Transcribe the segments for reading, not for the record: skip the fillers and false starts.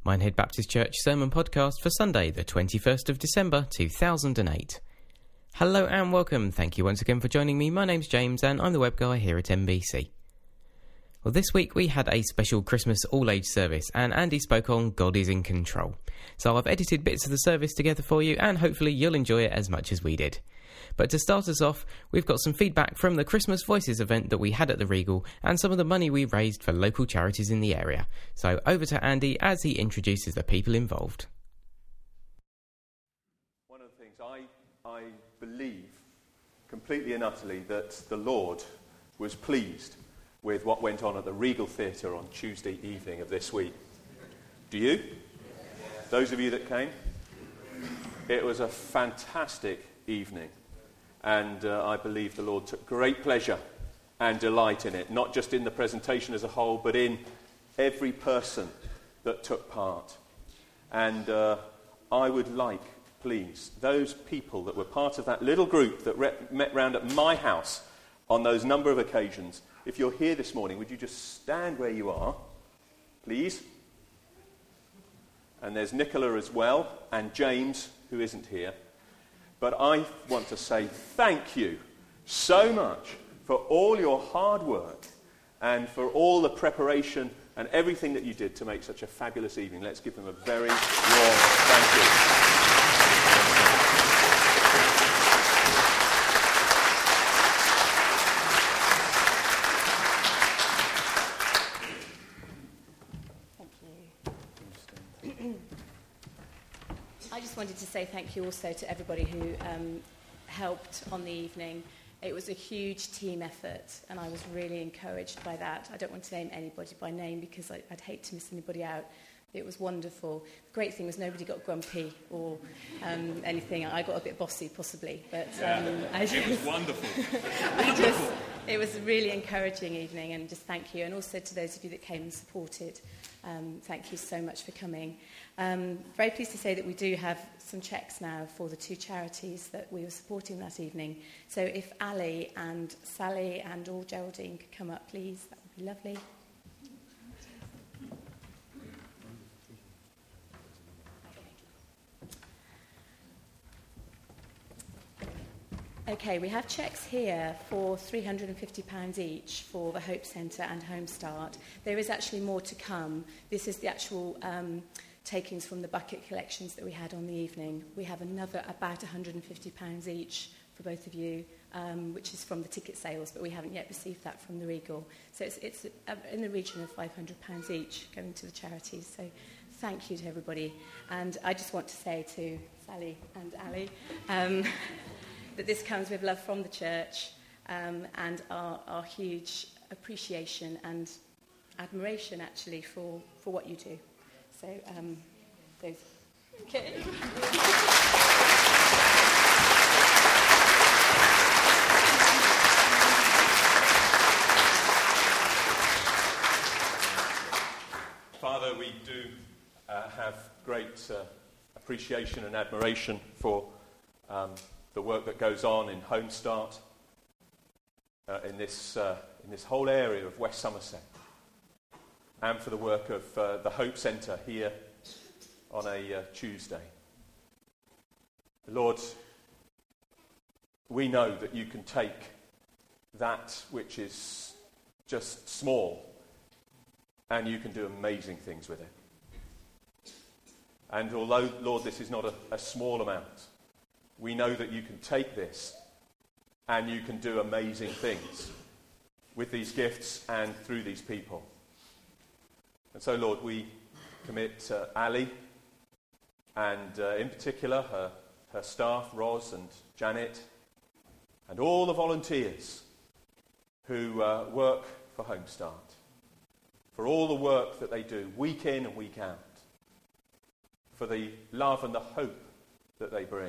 Minehead Baptist Church Sermon Podcast for Sunday, the 21st of December 2008. Hello and welcome. Thank you once again for joining me. My name's James and I'm the web guy here at MBC. Well, this week we had a special Christmas all-age service and Andy spoke on God is in control. So I've edited bits of the service together for you and hopefully you'll enjoy it as much as we did. But to start us off, we've got some feedback from the Christmas Voices event that we had at the Regal and some of the money we raised for local charities in the area. So over to Andy as he introduces the people involved. One of the things I believe completely and utterly that the Lord was pleased with what went on at the Regal Theatre on Tuesday evening of this week. Do you? Those of you that came? It was a fantastic evening. And I believe the Lord took great pleasure and delight in it, not just in the presentation as a whole, but in every person that took part. And I would like, please, those people that were part of that little group that met round at my house on those number of occasions, if you're here this morning, would you just stand where you are, please? And there's Nicola as well, and James, who isn't here. But I want to say thank you so much for all your hard work and for all the preparation and everything that you did to make such a fabulous evening. Let's give them a very warm thank you. I just wanted to say thank you also to everybody who helped on the evening. It was a huge team effort and I was really encouraged by that. I don't want to name anybody by name because I'd hate to miss anybody out. It was wonderful. The great thing was nobody got grumpy or anything. I got a bit bossy possibly, but it was wonderful. It was a really encouraging evening and just thank you. And also to those of you that came and supported, thank you so much for coming. Very pleased to say that we do have some cheques now for the two charities that we were supporting that evening. So if Ali and Sally and or Geraldine could come up, please, that would be lovely. Okay, we have cheques here for £350 each for the Hope Centre and Home Start. There is actually more to come. This is the actual takings from the bucket collections that we had on the evening. We have another about £150 each for both of you, which is from the ticket sales, but we haven't yet received that from the Regal. So it's in the region of £500 each going to the charities. So thank you to everybody. And I just want to say to Sally and Ali that this comes with love from the church and our huge appreciation and admiration, actually, for what you do. So, those... Okay. Father, we do have great appreciation and admiration for the work that goes on in Home Start, in this whole area of West Somerset, and for the work of the Hope Centre here on a Tuesday. Lord, we know that you can take that which is just small and you can do amazing things with it. And although, Lord, this is not a small amount, we know that you can take this and you can do amazing things with these gifts and through these people. And so, Lord, we commit Ali and in particular her staff, Ros and Janet, and all the volunteers who work for Home Start, for all the work that they do week in and week out, for the love and the hope that they bring,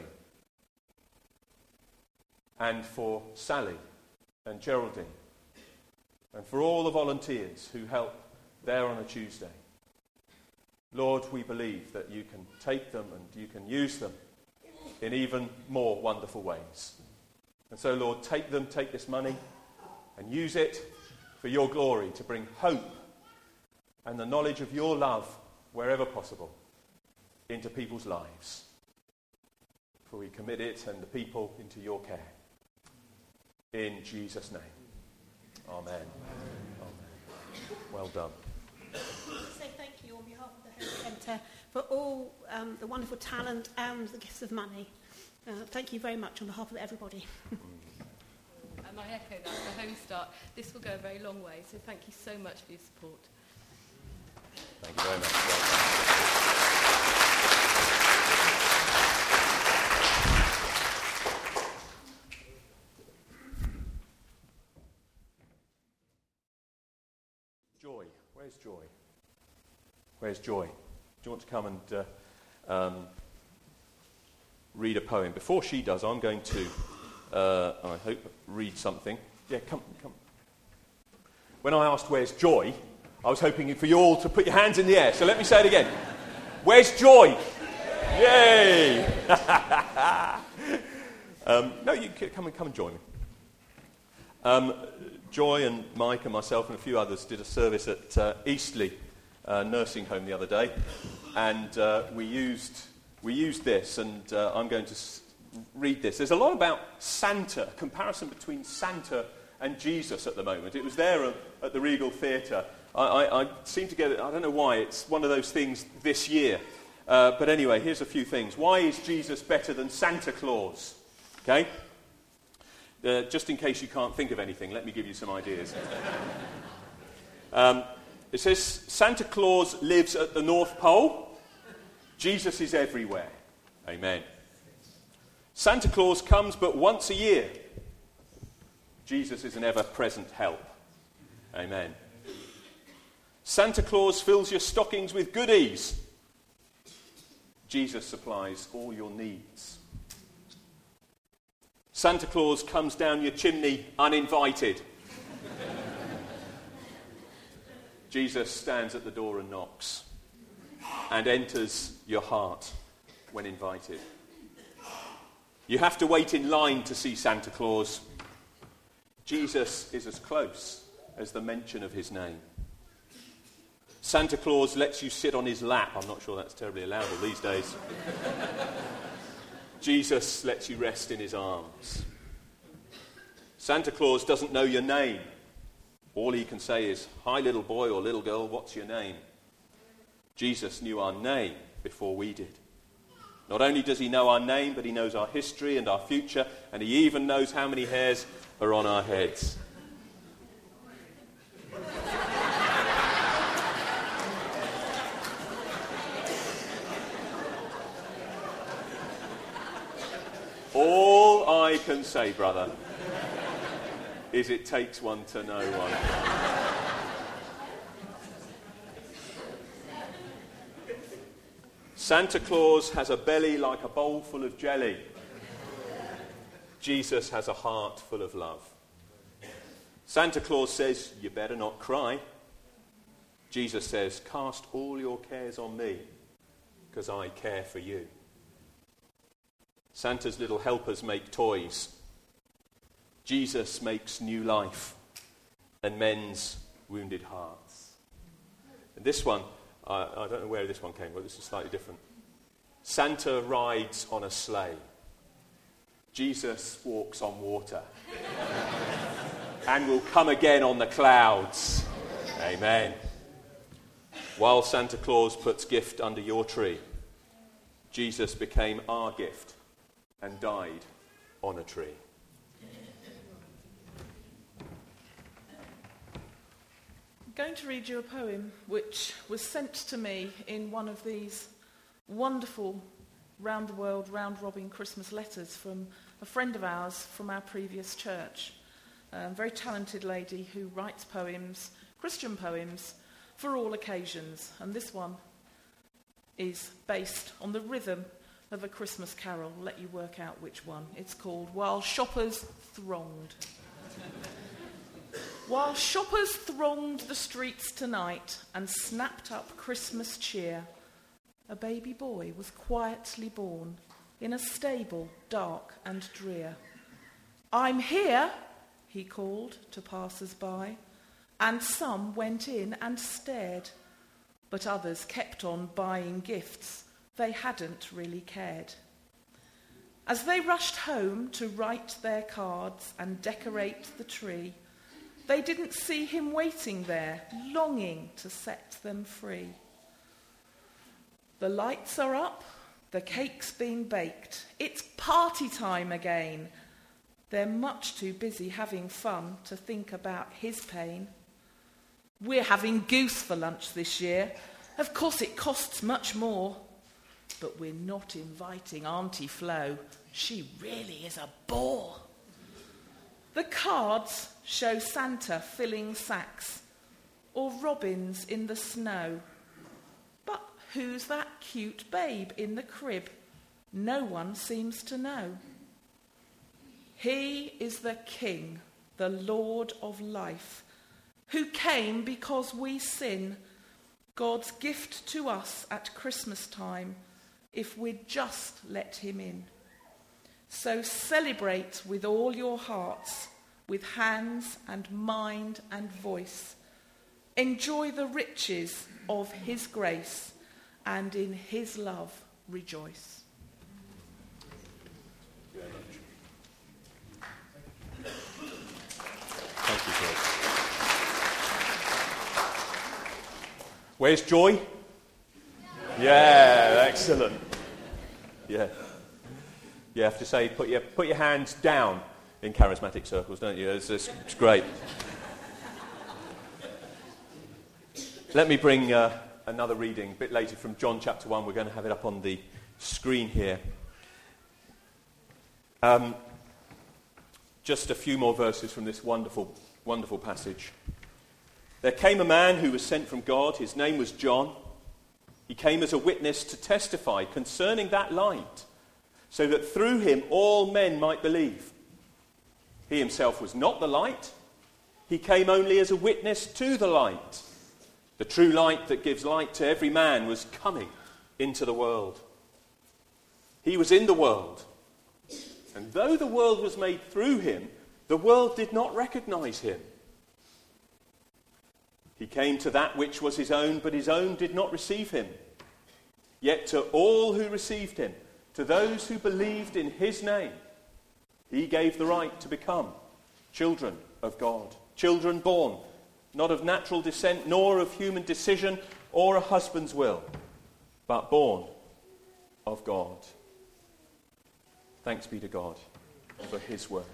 and for Sally and Geraldine, and for all the volunteers who help there on a Tuesday. Lord, we believe that you can take them and you can use them in even more wonderful ways. And so, Lord, take this money and use it for your glory to bring hope and the knowledge of your love wherever possible, into people's lives. For we commit it and the people into your care. In Jesus' name. Amen. Amen. Well done. Say thank you on behalf of the Hope Centre for all the wonderful talent and the gifts of money. Thank you very much on behalf of everybody. And I echo that, the Home Start. This will go a very long way, so thank you so much for your support. Thank you very much. Well Joy. Where's Joy? Where's Joy? Do you want to come and read a poem? Before she does, I'm going to, I hope, read something. Yeah, come. When I asked where's Joy, I was hoping for you all to put your hands in the air. So let me say it again. Where's Joy? Yay! No, you come and join me. Joy and Mike and myself and a few others did a service at Eastleigh nursing home the other day, and we used this, and I'm going to read this. There's a lot about Santa, comparison between Santa and Jesus at the moment. It was there at the Regal Theatre. I seem to get it, I don't know why, it's one of those things this year. But anyway, here's a few things. Why is Jesus better than Santa Claus? Okay? Just in case you can't think of anything, let me give you some ideas. It says, Santa Claus lives at the North Pole. Jesus is everywhere. Amen. Santa Claus comes but once a year. Jesus is an ever-present help. Amen. Santa Claus fills your stockings with goodies. Jesus supplies all your needs. Santa Claus comes down your chimney uninvited. Jesus stands at the door and knocks and enters your heart when invited. You have to wait in line to see Santa Claus. Jesus is as close as the mention of his name. Santa Claus lets you sit on his lap. I'm not sure that's terribly allowable these days. Jesus lets you rest in his arms. Santa Claus doesn't know your name. All he can say is, "Hi, little boy or little girl, what's your name?" Jesus knew our name before we did. Not only does he know our name, but he knows our history and our future, and he even knows how many hairs are on our heads. All I can say, brother, is it takes one to know one. Santa Claus has a belly like a bowl full of jelly. Jesus has a heart full of love. Santa Claus says, "You better not cry." Jesus says, "Cast all your cares on me, because I care for you." Santa's little helpers make toys. Jesus makes new life and mends wounded hearts. And this one, I don't know where this one came from, this is slightly different. Santa rides on a sleigh. Jesus walks on water and will come again on the clouds. Amen. While Santa Claus puts gift under your tree, Jesus became our gift and died on a tree. I'm going to read you a poem which was sent to me in one of these wonderful round-the-world, round-robin Christmas letters from a friend of ours from our previous church. A very talented lady who writes poems, Christian poems, for all occasions. And this one is based on the rhythm of a Christmas carol. I'll let you work out which one. It's called While Shoppers Thronged. While shoppers thronged the streets tonight and snapped up Christmas cheer, a baby boy was quietly born in a stable dark and drear. "I'm here," he called to passers-by, and some went in and stared. but others kept on buying gifts they hadn't really cared. As they rushed home to write their cards and decorate the tree, they didn't see him waiting there, longing to set them free. The lights are up, the cake's been baked, it's party time again. They're much too busy having fun to think about his pain. We're having goose for lunch this year. Of course it costs much more. But we're not inviting Auntie Flo. She really is a bore. The cards show Santa filling sacks or robins in the snow. But who's that cute babe in the crib? No one seems to know. He is the King, the Lord of life, who came because we sin, God's gift to us at Christmas time, if we'd just let him in. So celebrate with all your hearts, with hands and mind and voice. Enjoy the riches of his grace, and in his love rejoice. Thank you, George. Where's Joy? Yeah, excellent. Yeah. You have to say, put your hands down in charismatic circles, don't you? It's great. Let me bring another reading a bit later from John chapter 1. We're going to have it up on the screen here. Just a few more verses from this wonderful, wonderful passage. There came a man who was sent from God. His name was John. He came as a witness to testify concerning that light, so that through him all men might believe. He himself was not the light. He came only as a witness to the light. The true light that gives light to every man was coming into the world. He was in the world. And though the world was made through him, the world did not recognize him. He came to that which was his own, but his own did not receive him. Yet to all who received him, to those who believed in his name, he gave the right to become children of God. Children born, not of natural descent, nor of human decision or a husband's will, but born of God. Thanks be to God for his word.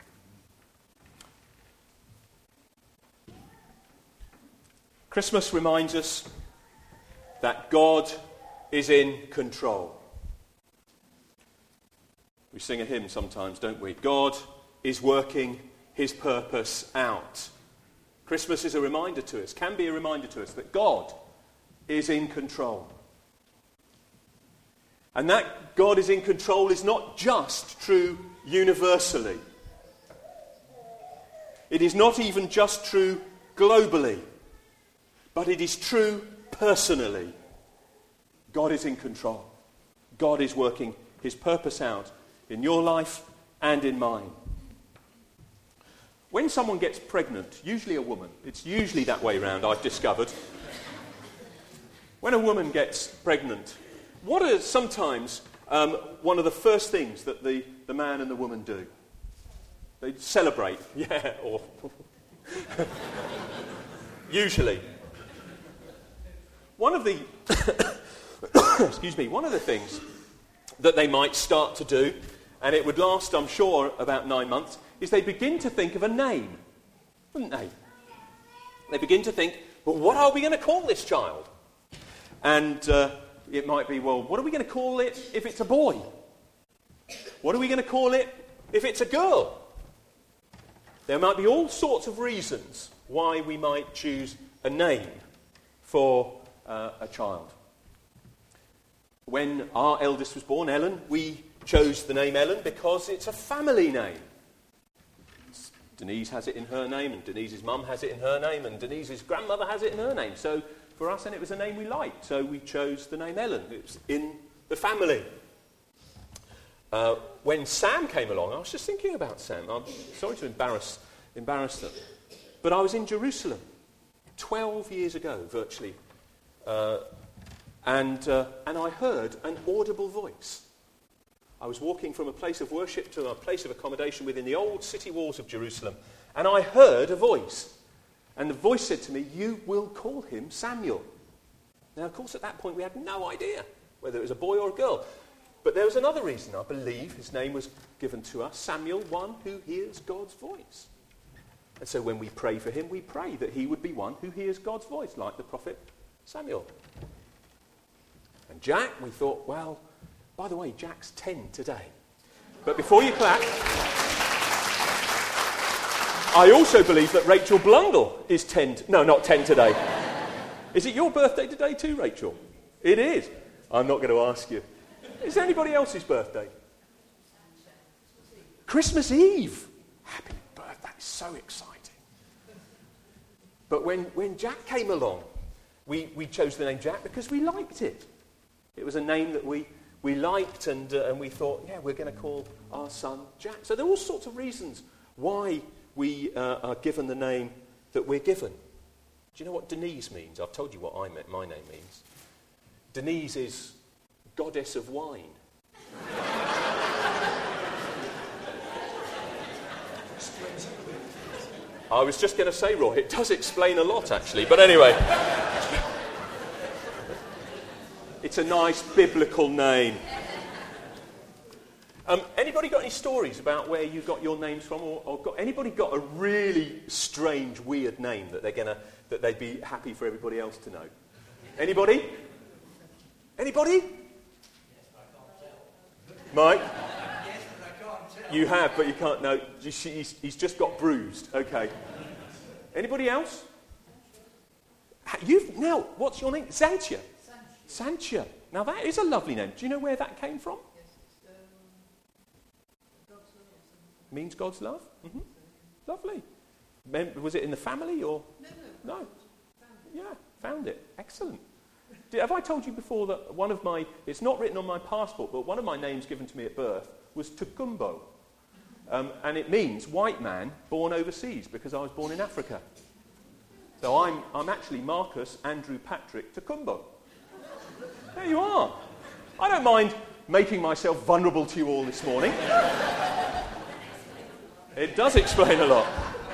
Christmas reminds us that God is in control. We sing a hymn sometimes, don't we? God is working his purpose out. Christmas is a reminder to us, can be a reminder to us, that God is in control. And that God is in control is not just true universally. It is not even just true globally, but it is true personally. God is in control. God is working his purpose out in your life and in mine. When someone gets pregnant, usually a woman, it's usually that way round, I've discovered. When a woman gets pregnant, what are sometimes one of the first things that the man and the woman do? They celebrate, yeah, or usually. One of the one of the things that they might start to do, and it would last, I'm sure, about 9 months, is they begin to think of a name, wouldn't they? They begin to think, well, what are we going to call this child? And it might be, well, what are we going to call it if it's a boy? What are we going to call it if it's a girl? There might be all sorts of reasons why we might choose a name for a child. When our eldest was born, Ellen, we chose the name Ellen because it's a family name. Denise has it in her name, and Denise's mum has it in her name, and Denise's grandmother has it in her name. So for us, and it was a name we liked, so we chose the name Ellen. It was in the family. When Sam came along, I was just thinking about Sam. I'm sorry to embarrass them. But I was in Jerusalem 12 years ago, virtually, And I heard an audible voice. I was walking from a place of worship to a place of accommodation within the old city walls of Jerusalem, and I heard a voice. And the voice said to me, "You will call him Samuel." Now, of course, at that point we had no idea whether it was a boy or a girl. But there was another reason. I believe his name was given to us, Samuel, one who hears God's voice. And so when we pray for him, we pray that he would be one who hears God's voice, like the prophet Samuel. And Jack, we thought, well, by the way, Jack's 10 today. But before you clap, I also believe that Rachel Blundell is 10. No, not 10 today. Is it your birthday today too, Rachel? It is. I'm not going to ask you. Is there anybody else's birthday? Christmas Eve. Happy birthday. That is so exciting. But when Jack came along, we chose the name Jack because we liked it. It was a name that we liked, and we thought, yeah, we're going to call our son Jack. So there are all sorts of reasons why we are given the name that we're given. Do you know what Denise means? I've told you what my name means. Denise is goddess of wine. I was just going to say, Roy, it does explain a lot, actually. But anyway, it's a nice biblical name. Anybody got any stories about where you got your names from, or anybody got a really strange, weird name that they'd be happy for everybody else to know? Anybody? Anybody? Mike? You have, but you can't. No, he's just got bruised. Okay. Anybody else? Now, what's your name? Santia. Santia. Now that is a lovely name. Do you know where that came from? Means God's love? Mm-hmm. Lovely. Was it in the family or? No. Yeah, found it. Excellent. Have I told you before that it's not written on my passport, but one of my names given to me at birth was Tukumbo. And it means white man born overseas, because I was born in Africa. So I'm actually Marcus Andrew Patrick Tukumbo. There you are. I don't mind making myself vulnerable to you all this morning. It does explain a lot.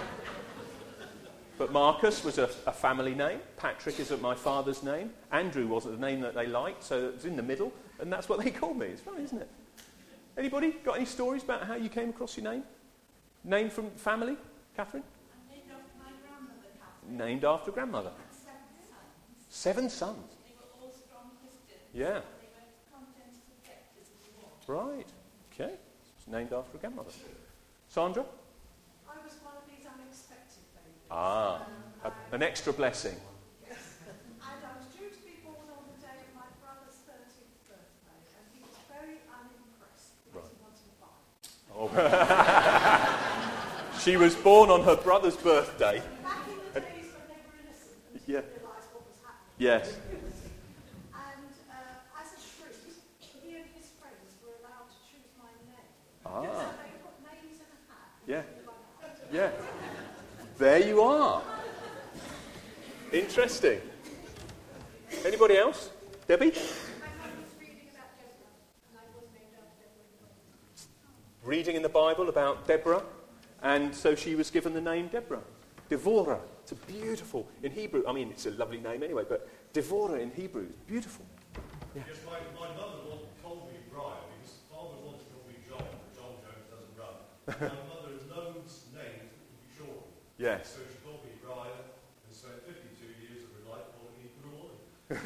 But Marcus was a family name. Patrick is my father's name. Andrew wasn't the name that they liked, so it was in the middle, and that's what they called me. It's funny, isn't it? Anybody got any stories about how you came across your name? Name from family? Catherine? I'm named after my grandmother, Catherine. Named after grandmother. 7 sons. They were all strong Christians. Yeah. They went to Continental Protectors in the war. Right. Okay. It's named after a grandmother. Sandra? I was one of these unexpected babies. An extra blessing. Yes. And I was due to be born on the day of my brother's 30th birthday, and he was very unimpressed because he wanted a bike. Oh. She was born on her brother's birthday. Back in the days when they were innocent and Yeah. realised what was happening. Yes. And as a treat, he and his friends were allowed to choose my name. Ah. So they put names in a hat. Yeah. Yeah. There you are. Interesting. Anybody else? Debbie? My mum was reading about Deborah, and I was named after Deborah. Reading in the Bible about Deborah, and so she was given the name Deborah. Devorah. It's a beautiful, in Hebrew, I mean, it's a lovely name anyway, but Devorah in Hebrew is beautiful. Yeah. Yes, my mother called me Brian, because father wanted to call me John, but John Jones doesn't run. My mother has known names that would be short. Yes. So she called me Brian, and spent 52 years of her life calling me Bruin.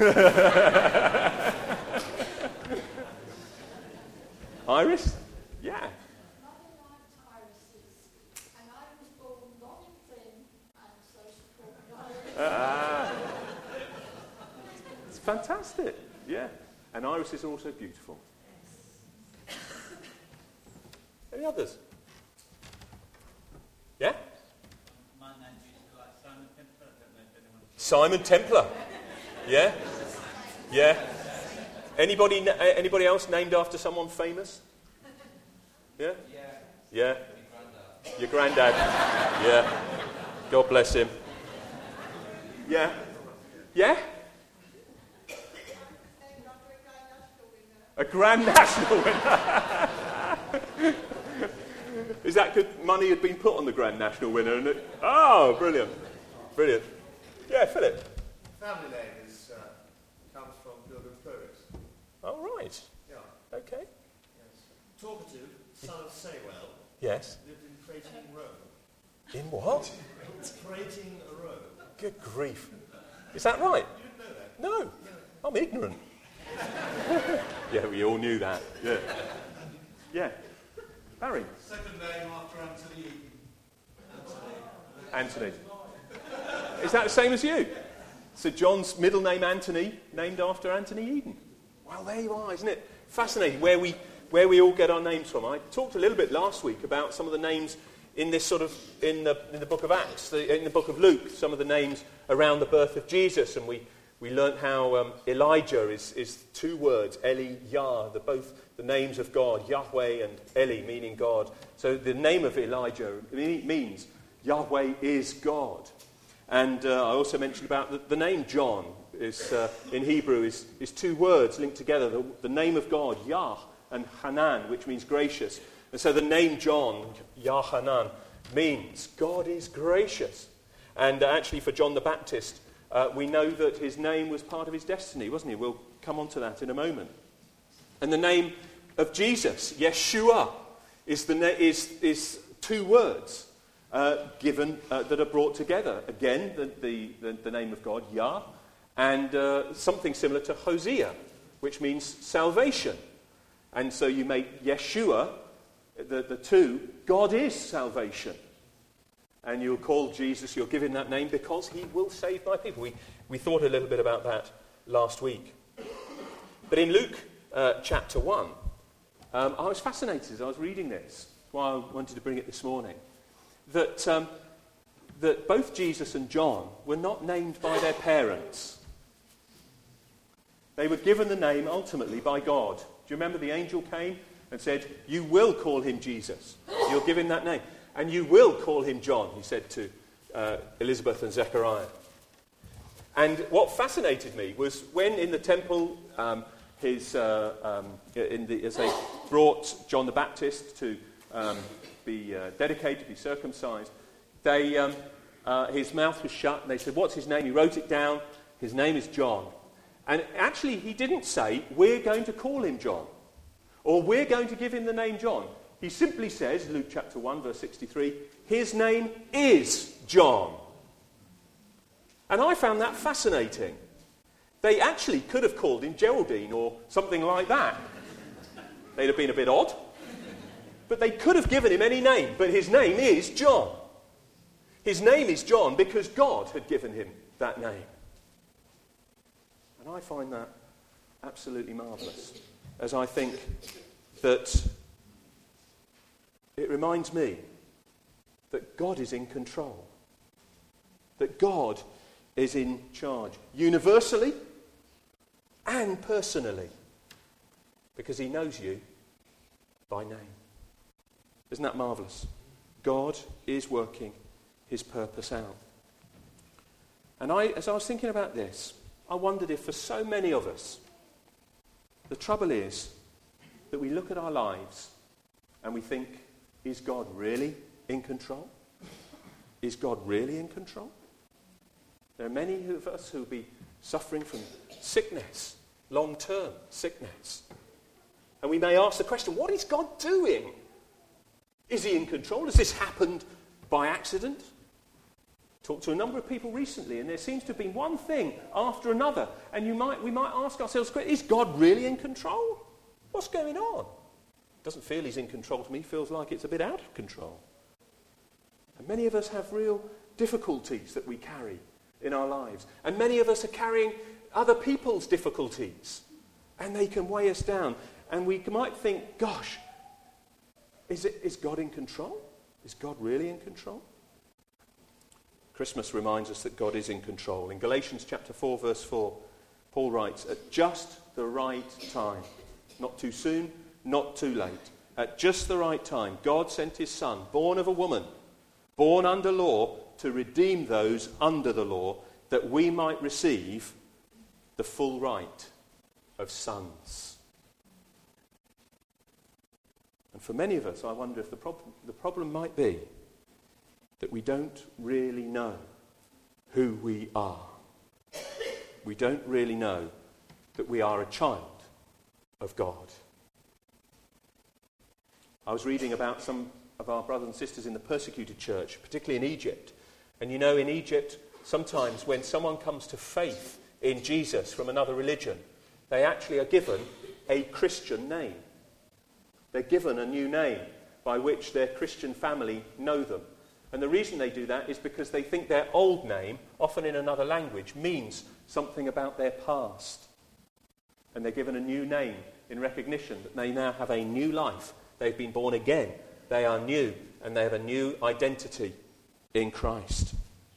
Iris? Yeah. Mother liked irises, and I was born not thin, and so she called me Iris. It's fantastic. Yeah. And Iris is also beautiful. Any others? Yeah? My name used to like Simon Templar. I don't know if anyone... Simon Templar. Yeah? Yeah. Anybody else named after someone famous? Yeah? Yeah. Your granddad. Yeah. God bless him. Yeah. Yeah? A Grand National winner. Is that good? Money had been put on the Grand National winner, and brilliant, brilliant. Yeah, Philip. Family name comes from Pilgrim Progress. Oh, right. Yeah. Okay. Yes. Talkative, son of Saywell, Yes. lived in Prating Row. In what? Prating Row. Good grief. Is that right? You didn't know that? No. I'm ignorant. Yeah, we all knew that. Yeah. Yeah. Barry. Second name after Anthony. Anthony. Is that the same as you? So John's middle name Anthony, named after Anthony Eden. Well, there you are, isn't it? Fascinating where we all get our names from. I talked a little bit last week about some of the names in this sort of in the book of Acts, in the book of Luke, some of the names around the birth of Jesus, and we learnt how Elijah is two words, Eli, Yah, both the names of God, Yahweh and Eli, meaning God. So the name of Elijah means Yahweh is God. And I also mentioned about the name John is in Hebrew is two words linked together, the name of God, Yah, and Hanan, which means gracious. And so the name John, Yahanan, means God is gracious. And actually for John the Baptist, we know that his name was part of his destiny, wasn't he? We'll come on to that in a moment. And the name of Jesus, Yeshua, is two words given that are brought together. Again, the name of God, Yah, and something similar to Hosea, which means salvation. And so you make Yeshua, the two, God is salvation. And you'll call Jesus, you'll give him that name because he will save my people. We thought a little bit about that last week. But in Luke chapter 1, I was fascinated as I was reading this. That's why I wanted to bring it this morning. That both Jesus and John were not named by their parents. They were given the name ultimately by God. Do you remember the angel came and said, "You will call him Jesus. You'll give him that name. And you will call him John," he said to Elizabeth and Zechariah. And what fascinated me was when in the temple, as they brought John the Baptist to be dedicated, to be circumcised, his mouth was shut, and they said, "What's his name?" He wrote it down. His name is John. And actually, he didn't say, "We're going to call him John," or "We're going to give him the name John." He simply says, Luke chapter 1, verse 63, "His name is John." And I found that fascinating. They actually could have called him Geraldine or something like that. They'd have been a bit odd. But they could have given him any name, but his name is John. His name is John because God had given him that name. And I find that absolutely marvellous, as I think that it reminds me that God is in control, that God is in charge, universally and personally, because he knows you by name. Isn't that marvellous? God is working his purpose out. And as I was thinking about this, I wondered if for so many of us, the trouble is that we look at our lives and we think, is God really in control? Is God really in control? There are many of us who will be suffering from sickness, long-term sickness. And we may ask the question, what is God doing? Is he in control? Has this happened by accident? Talked to a number of people recently, and there seems to have been one thing after another. And we might ask ourselves, is God really in control? What's going on? Doesn't feel he's in control to me. Feels like it's a bit out of control. And many of us have real difficulties that we carry in our lives. And many of us are carrying other people's difficulties. And they can weigh us down. And we might think, gosh, is God in control? Is God really in control? Christmas reminds us that God is in control. In Galatians chapter 4, verse 4, Paul writes, "At just the right time, not too soon, not too late, at just the right time, God sent his Son, born of a woman, born under law, to redeem those under the law, that we might receive the full right of sons." And for many of us, I wonder if the problem might be that we don't really know who we are. We don't really know that we are a child of God. I was reading about some of our brothers and sisters in the persecuted church, particularly in Egypt. And you know, in Egypt, sometimes when someone comes to faith in Jesus from another religion, they actually are given a Christian name. They're given a new name by which their Christian family know them. And the reason they do that is because they think their old name, often in another language, means something about their past. And they're given a new name in recognition that they now have a new life. They've been born again. They are new, and they have a new identity in Christ.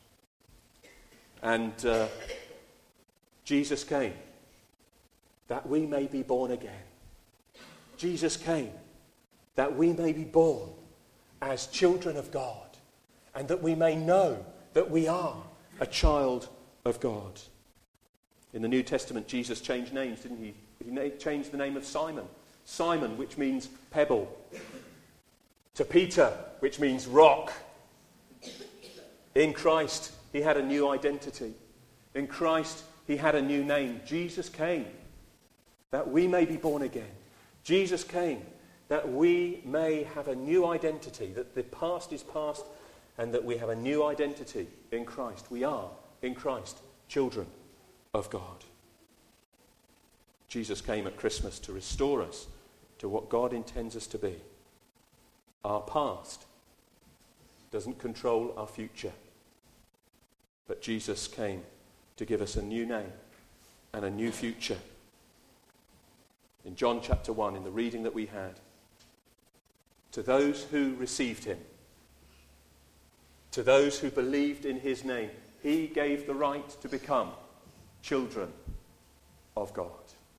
And Jesus came that we may be born again. Jesus came that we may be born as children of God, and that we may know that we are a child of God. In the New Testament, Jesus changed names, didn't he? He changed the name of Simon. Simon, which means pebble, to Peter, which means rock. In Christ, he had a new identity. In Christ, he had a new name. Jesus came that we may be born again. Jesus came that we may have a new identity, that the past is past, and that we have a new identity in Christ. We are, in Christ, children of God. Jesus came at Christmas to restore us to what God intends us to be. Our past doesn't control our future, but Jesus came to give us a new name and a new future. In John chapter 1, in the reading that we had, to those who received him, to those who believed in his name, he gave the right to become children of God.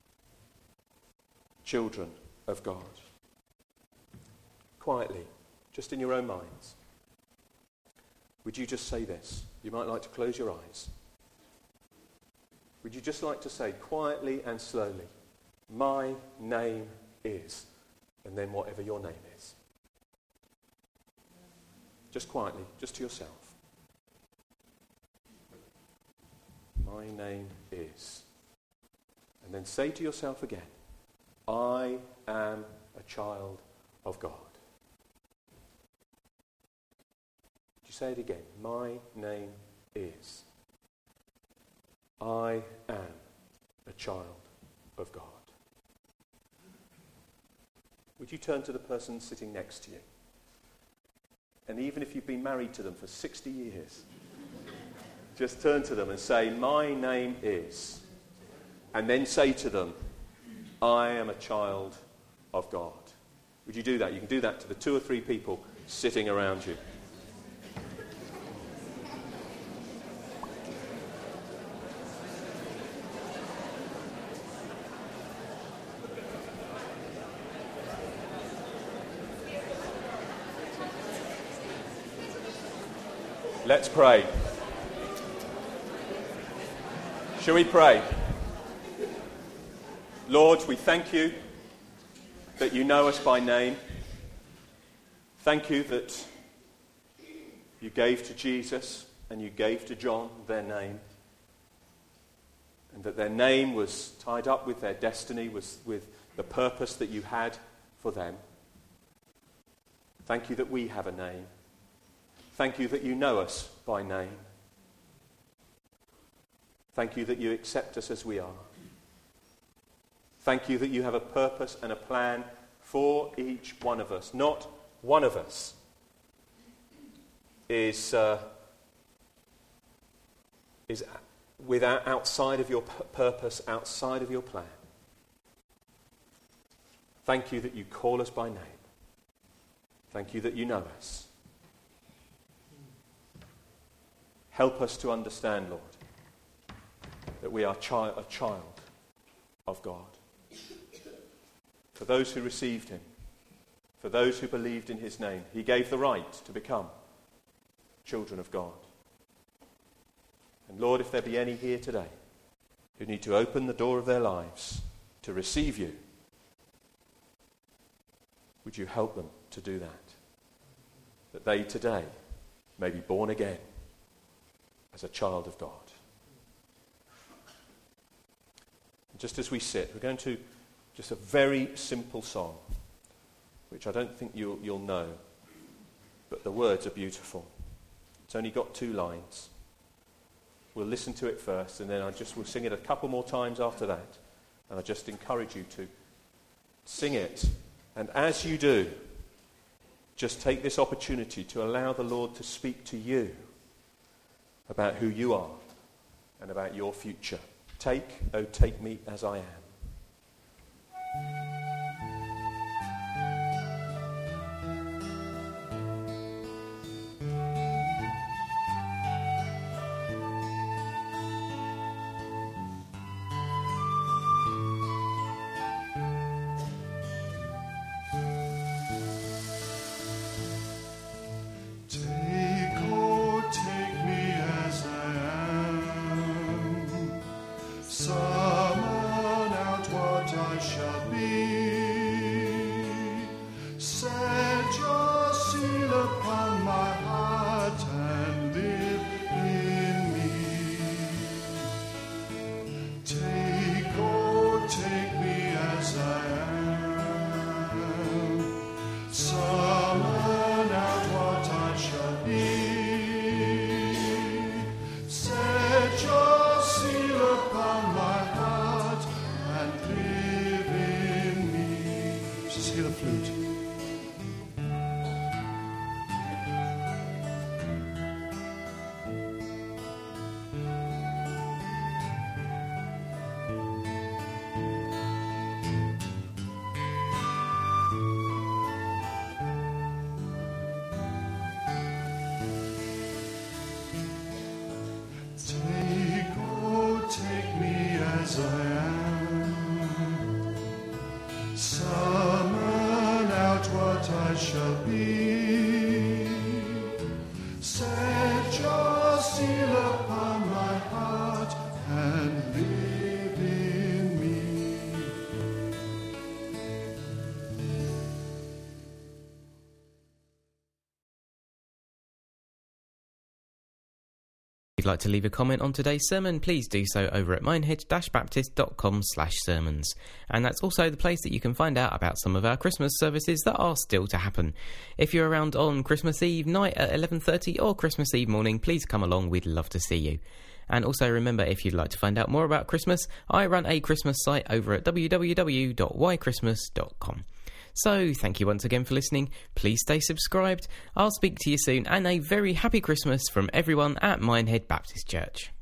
Children of God. Quietly, just in your own minds, would you just say this? You might like to close your eyes. Would you just like to say quietly and slowly, my name is, and then whatever your name is. Just quietly, just to yourself. My name is. And then say to yourself again, I am a child of God. Would you say it again? My name is. I am a child of God. Would you turn to the person sitting next to you? And even if you've been married to them for 60 years, just turn to them and say, my name is. And then say to them, I am a child of God. Would you do that? You can do that to the 2 or 3 people sitting around you. Let's pray. Shall we pray? Lord, we thank you that you know us by name. Thank you that you gave to Jesus and you gave to John their name, and that their name was tied up with their destiny, with the purpose that you had for them. Thank you that we have a name. Thank you that you know us by name. Thank you that you accept us as we are. Thank you that you have a purpose and a plan for each one of us. Not one of us is without outside of your purpose, outside of your plan. Thank you that you call us by name. Thank you that you know us. Help us to understand, Lord, that we are a child of God. For those who received him, for those who believed in his name, he gave the right to become children of God. And Lord, if there be any here today who need to open the door of their lives to receive you, Would you help them to do that? That they today may be born again as a child of God. And just as we sit, we're going to just a very simple song, which I don't think you'll know, but the words are beautiful. It's only got 2 lines. We'll listen to it first, and then we'll sing it a couple more times after that. And I just encourage you to sing it. And as you do, just take this opportunity to allow the Lord to speak to you about who you are and about your future. Take, oh take me as I am. If you'd like to leave a comment on today's sermon, please do so over at minehead-baptist.com/sermons. And that's also the place that you can find out about some of our Christmas services that are still to happen. If you're around on Christmas Eve night at 11:30 or Christmas Eve morning, please come along, we'd love to see you. And also remember, if you'd like to find out more about Christmas, I run a Christmas site over at www.whychristmas.com. So, thank you once again for listening. Please stay subscribed. I'll speak to you soon, and a very happy Christmas from everyone at Minehead Baptist Church.